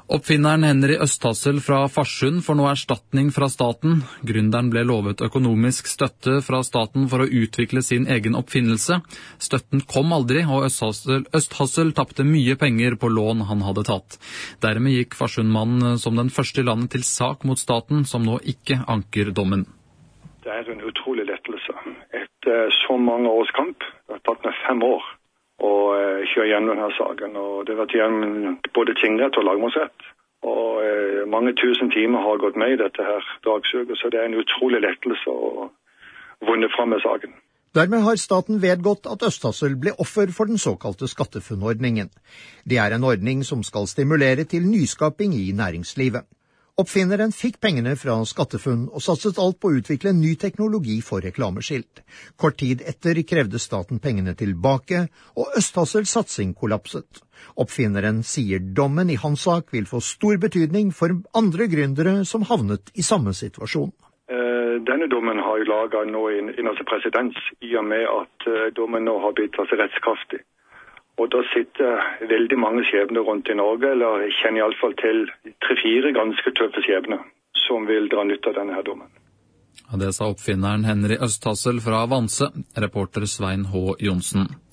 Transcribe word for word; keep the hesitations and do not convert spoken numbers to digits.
Oppfinneren Henry Østhassel fra Farsund får nå erstatning fra staten. Gründeren ble lovet økonomisk støtte fra staten for å utvikle sin egen oppfinnelse. Støtten kom aldri, og Østhassel, Østhassel tappte mye penger på lån han hadde tatt. Dermed gikk Farsund-mannen som den første i landet til sak mot staten, som nå ikke anker dommen. Det er en utrolig lettelse. Etter så mange års kamp, det har tatt meg fem år og eh, kjøre gjennom denne saken, og det har vært gjennom både tingrett og lagmannsrett. Og eh, mange tusen timer har gått med i dette her dragsuget, så det er en utrolig lettelse å vunne fram med saken. Dermed har staten vedgått at Østhassel ble offer for den såkalte SkatteFUNN-ordningen. Det er en ordning som skal stimulere til nyskaping i næringslivet. Oppfinneren fikk pengene fra SkatteFUNN og satset alt på å utvikle ny teknologi for reklameskilt. Kort tid etter krevde staten pengene tilbake, og Østhassels satsing kollapset. Oppfinneren sier dommen i hans sak vil få stor betydning for andre gründere som havnet i samme situasjon. Denne dommen har jo laget nå innan presedens, i og med at dommen nå har blitt altså rettskraftig. Og da sitter veldig mange skjebner rundt i Norge, eller jeg kjenner i alle fall til tre-fire ganske tøffe skjebner som vil dra nytt av denne her dommen. Det sa oppfinneren Henry Østhassel fra Vanse, reporter Svein H. Jonsen.